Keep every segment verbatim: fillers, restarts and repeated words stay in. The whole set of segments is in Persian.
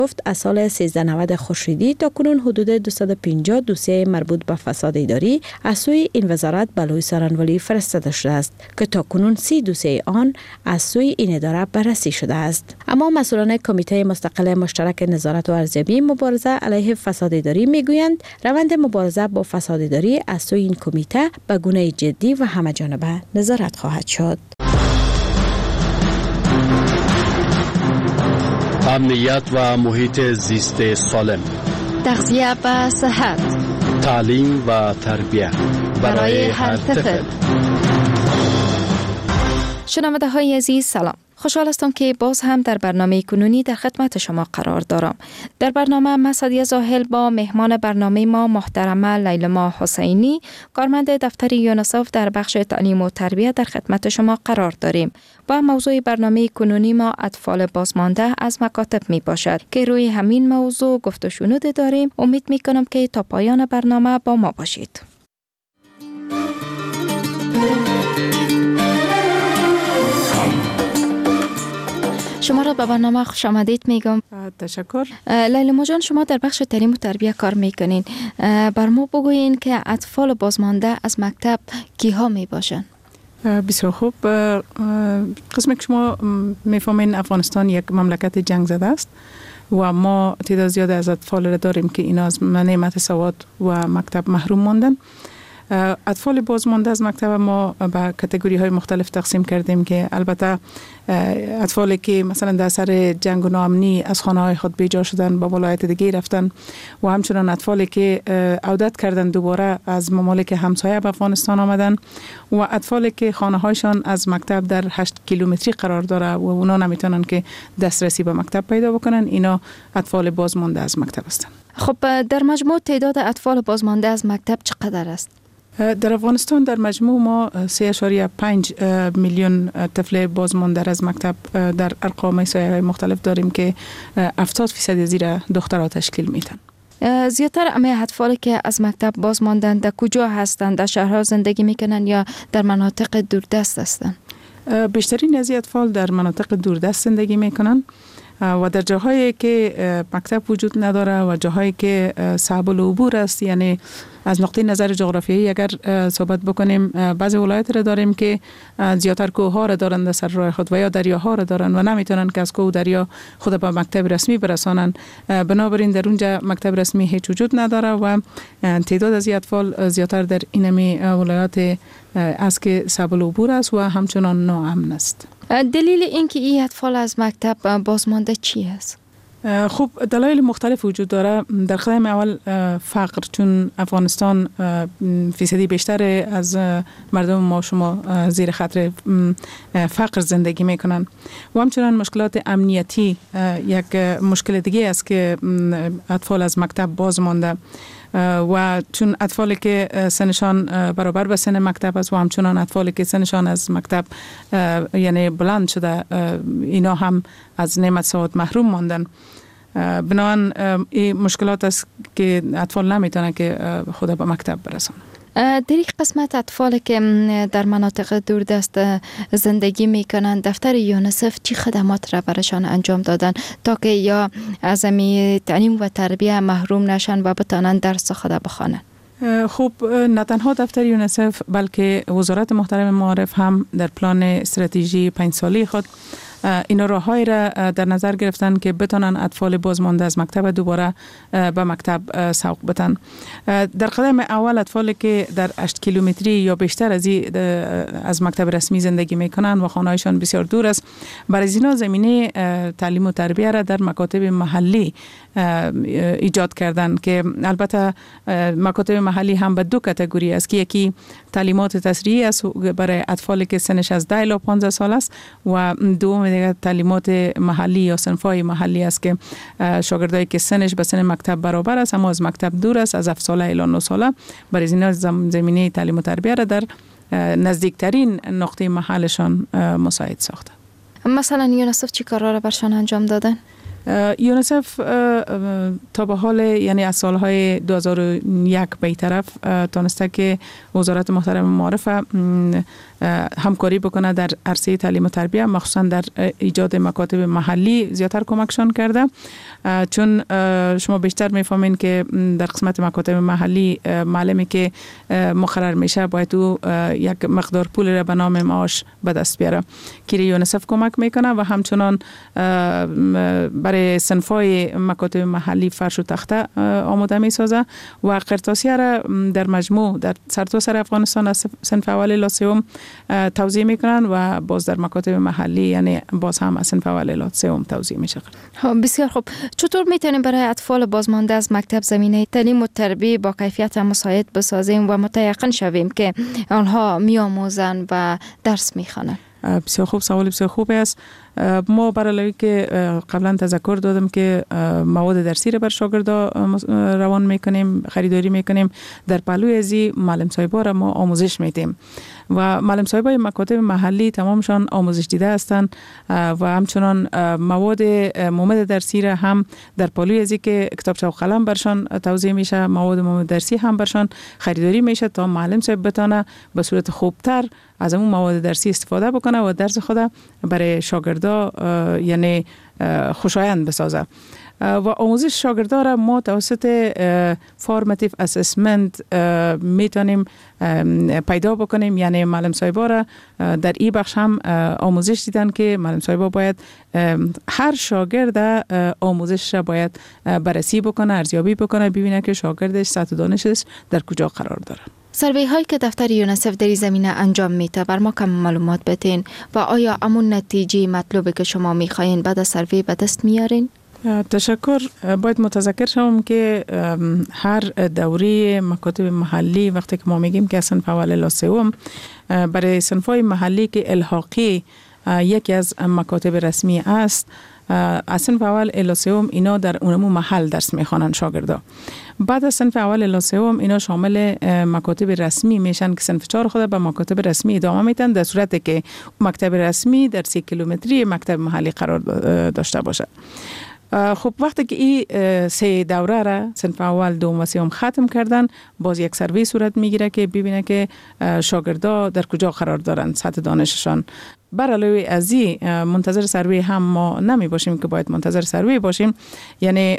گفت از سال سیزده نود خورشیدی تا کنون حدود دویست و پنجاه دوسیه مربوط به فساد اداری از سوی این وزارت به لوی سارنوالی فرستاده شده است که تا کنون سی دوسیه آن از سوی این اداره بررسی شده است. اما مسئولان کمیته مستقل مشترک نظارت و ارزیابی مبارزه علیه فساد اداری میگویند روند مبارزه با فساد اداری از سوی این کمیته به گونه جدی و همه‌جانبه نظارت خواهد شد. امنیت و محیط زیست سالم، تغذیه و صحت، تعلیم و تربیت برای هر طفل. شنونده های عزیز سلام. خوشحال هستم که باز هم در برنامه کنونی در خدمت شما قرار دارم. در برنامه من سعدیه زاهل با مهمان برنامه ما محترمه لیلما حسینی، کارمند دفتر یونیسف در بخش تعلیم و تربیت در خدمت شما قرار داریم. و موضوع برنامه کنونی ما اطفال بازمانده از مکاتب می باشد که روی همین موضوع گفت و شنود داریم. امید می کنم که تا پایان برنامه با ما باشید. شما را به برنامه خوش آمدید میگم. تشکر. لیلما جان، شما در بخش تعلیم و تربیت کار میکنین. بر ما بگوین که اطفال بازمانده از مکتب کیها می باشن؟ بسیار خوب. قسمی که شما میفهمین افغانستان یک مملکت جنگ زده است و ما تعداد زیاد از اطفال را داریم که اینا از نعمت سواد و مکتب محروم ماندن. اطفال بازمانده از مکتب ما به کاتگوری های مختلف تقسیم کردیم که البته اطفالی که مثلا در سر جنگ و ناامنی از خانه های خود بیجا شدن با ولایت دیگه رفتن و همچنان اطفالی که عودت کردن دوباره از ممالک همسایه به افغانستان آمدن و اطفالی که خانه هایشان از مکتب در هشت کیلومتری قرار داره و اونا نمیتونن که دسترسی به مکتب پیدا بکنن، اینا اطفال بازمانده از مکتب هستن. خب در مجموع تعداد اطفال بازمانده از مکتب چقدر است؟ در افغانستان در مجموع ما سه اشاریه پنج میلیون طفل بازمانده از مکتب در ارقام سایه مختلف داریم که هفتاد فیصد زیر دخترها تشکیل میدن. زیادتر همه اطفالی که از مکتب بازماندن در کجا هستند؟ در شهرها زندگی میکنن یا در مناطق دوردست هستند؟ بیشترین از اطفال در مناطق دوردست زندگی میکنن و در جاهایی که مکتب وجود نداره و جاهایی که صعب العبور است، یعنی از نقطه نظر جغرافیایی اگر صحبت بکنیم، بعضی ولایت را داریم که زیادتر کوه‌ها را دارند در سر راه خود و یا دریاها را دارند و نمیتونن که از کوه و دریا خود به مکتب رسمی برسانن. بنابراین در اونجا مکتب رسمی هیچ وجود نداره و تعداد از اطفال زیادتر در اینمی ولایات است که صعب العبور است و همچنان ناامن است. دلیل اینکه این اطفال از مکتب بازمانده چی است؟ خوب، دلایل مختلف وجود داره. در قدم اول فقر، چون افغانستان فیصدی بیشتر از مردم ما شما زیر خطر فقر زندگی میکنن و همچنان مشکلات امنیتی یک مشکل دیگه است که اطفال از مکتب باز مانده و چون اطفالی که سنشان برابر به سن مکتب است و همچنان اطفالی که سنشان از مکتب یعنی بلند شده، اینا هم از نعمت سواد محروم ماندن. بنابراین این مشکلات است که اطفال نمیتونن که خود به مکتب برسن. در این قسمت اطفالی که در مناطق دوردست زندگی میکنن، دفتر یونیسف چی خدمات را برشان انجام دادن تا که یا از تعلیم و تربیت محروم نشن و بتانن درس خود بخوانن؟ خوب، نه تنها دفتر یونیسف بلکه وزارت محترم معارف هم در پلان استراتژی پنج ساله خود اینا راههایی را در نظر گرفتن که بتانن اطفال بازمانده از مکتب دوباره به مکتب سوق بتن. در قدم اول اطفالی که در هشت کیلومتری یا بیشتر از از مکتب رسمی زندگی میکنن و خانه‌هایشان بسیار دور است، برای اینا زمینه تعلیم و تربیت را در مکاتب محلی ایجاد کردن که البته مکاتب محلی هم به دو کاتگوری است که یکی تعلیمات تسریعی است برای اطفالی که سنش از ده الی پانزده سال است و دوم دیگه تعلیمات محلی یا صنف‌های محلی است که شاگردایی که سنش به سن مکتب برابر است اما از مکتب دور است، از هفت ساله الی نه ساله، برای اینا زمینه تعلیم و تربیت را در نزدیکترین نقطه محلشان مساعد ساخته. مثلا یونیسف چی کارا را برشان انجام دادن؟ یونیسف تا به حال یعنی از سالهای دو هزار و یک به این طرف تانسته که وزارت محترم معارف همکاری بکنه در عرصه تعلیم و تربیت، مخصوصا در ایجاد مکاتب محلی زیادتر کمکشان کرده. چون شما بیشتر میفهمین که در قسمت مکاتب محلی معلمی که مقرر میشه باید او یک مقدار پول را به نام معاش به دست بیاره که یونیسف کمک میکنه و همچنان برای صنفای مکاتب محلی فرش و تخته آماده میسازه و قرطاسیه را در مجموع در سرتاسر افغانستان از صنف اول الی سوم توزیع میکنن و باز در مکاتب محلی یعنی باز هم از صنف اول الی سوم توزیع میشه. بسیار خوب. چطور میتونیم برای اطفال بازمانده از مکتب زمینه تعلیم و تربیت با کیفیت مساعد بسازیم و متیقن شویم که آنها میآموزند و درس میخوانند؟ بسیار خوب، سوال بسیار خوبی است. ما برای که قبلا تذکر دادم که مواد درسی را بر شاگردا روان میکنیم، خریداری میکنیم. در پهلوی ازی معلم صاحبا را ما آموزش میدیم و معلم صاحبای مکاتب محلی تمامشان آموزش دیده هستند و همچنان مواد مواد درسی را هم در پهلوی ازی که کتابچه و قلم برشان توزیع میشه، مواد مواد درسی هم برشان خریداری میشه تا معلم صاحب بتانه به صورت خوبتر از اون مواد درسی استفاده بکنه و درس خود برای شاگردا یعنی خوشایند بسازه. و آموزش شاگردا را ما توسط فارماتیو اسسمنت میتونیم پیدا بکنیم. یعنی معلم صاحبا را در این بخش هم آموزش دیدن که معلم صاحبا باید هر شاگرد آموزش را باید بررسی بکنه، ارزیابی بکنه، ببینه که شاگردش سطح دانشش در کجا قرار داره. سروی هایی که دفتر یونیسف در این زمینه انجام میده بر ما کم معلومات بدین و آیا امون نتیجه مطلوبه که شما میخواین بعد از سروی به دست میارین؟ تشکر. باید متذکر شوم که هر دوره مکاتب محلی وقتی که ما میگیم که صنف اول الی سوم برای صنفای محلی که الحاقی یکی از مکاتب رسمی است، از صنف اول الی سوم اینا در اونمو محل درس میخوانن شاگردا. بعد از صنف اول الی سوم اینا شامل مکاتب رسمی میشن که صنف چهار خود به مکاتب رسمی ادامه میدن در صورتی که مکتب رسمی در سی کیلومتری مکتب محلی قرار داشته باشه. خب وقتی که این سه دوره را صنف اول دوم و سوم ختم کردن، باز یک سروی صورت میگیره که ببینه که شاگردا در کجا قرار دارن، سطح دانششان. برای از این منتظر سروی هم ما نمی باشیم که باید منتظر سروی باشیم. یعنی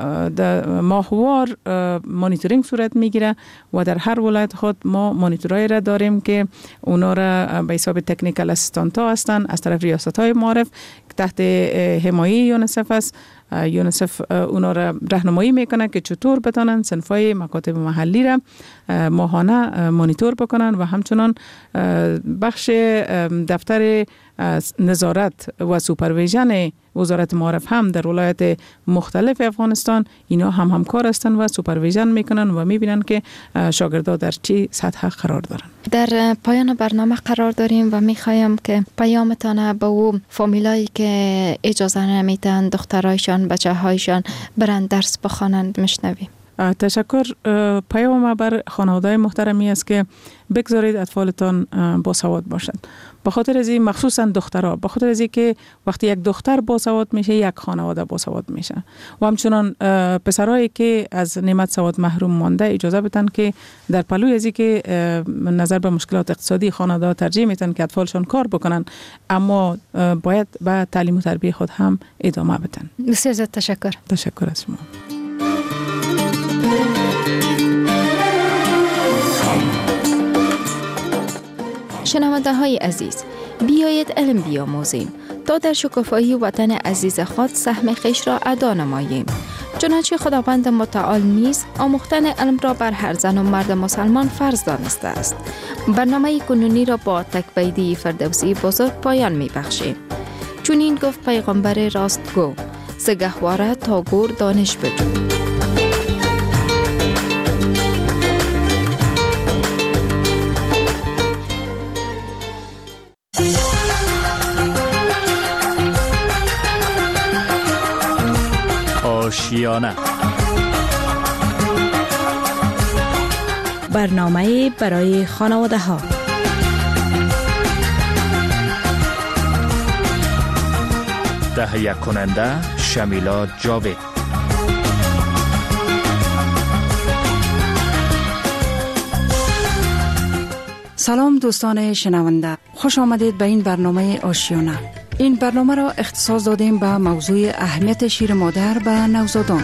ماهوار مانیتورینگ صورت میگیره و در هر ولایت خود ما مانیتورای را داریم که اونا را به حساب تکنیکال اسیستانت ها هستن از طرف ریاست های معارف تحت حمایه یونیسف است. یونیسف اونا را راهنمایی میکنه که چطور بتانن صنفای مکاتب محلی را ماهانه مانیتور بکنن و همچنان بخش دفتر نظارت و سوپرویژن وزارت معارف هم در ولایت مختلف افغانستان اینا هم همکار هستند و سوپرویژن میکنن و میبینن که شاگردا در چی سطح قرار دارن. در پایان برنامه قرار داریم و میخوایم که پیامتان به او فامیلایی که اجازه نمیدن دخترایشان بچه‌هایشان برن درس بخوانند میشنویم. تشکر. پیام ما بر خانواده‌های محترمی است که بگذارید اطفالتان باسواد باشند. به خاطر از این مخصوصا دخترها، به خاطر از این که وقتی یک دختر باسواد میشه یک خانواده باسواد میشه و همچنان پسرایی که از نعمت سواد محروم مانده اجازه بدن که در پلوی از این که نظر به مشکلات اقتصادی خانواده ترجیح میدن که اطفالشان کار بکنن، اما باید به تعلیم و تربیت خود هم ادامه بدن. بسیار زیاد تشکر. تشکر از شما. شنونده های عزیز، بیایید علم بیاموزیم تا در شکوفایی وطن عزیز خود سهم خویش را ادا نماییم. چنانچه خداوند متعال نیز آموختن علم را بر هر زن و مرد مسلمان فرض دانسته است. برنامه کنونی را با تکبیدی فردوسی بزرگ پایان می بخشیم. چون این گفت پیغمبر راست گو، سگهواره تا گور دانش بجو. آشیانه، برنامه برای خانواده ها. تهیه کننده شمیلا جاوید. سلام دوستان شنونده، خوش آمدید به این برنامه آشیانه. این برنامه را اختصاص دادیم به موضوع اهمیت شیر مادر به نوزادان.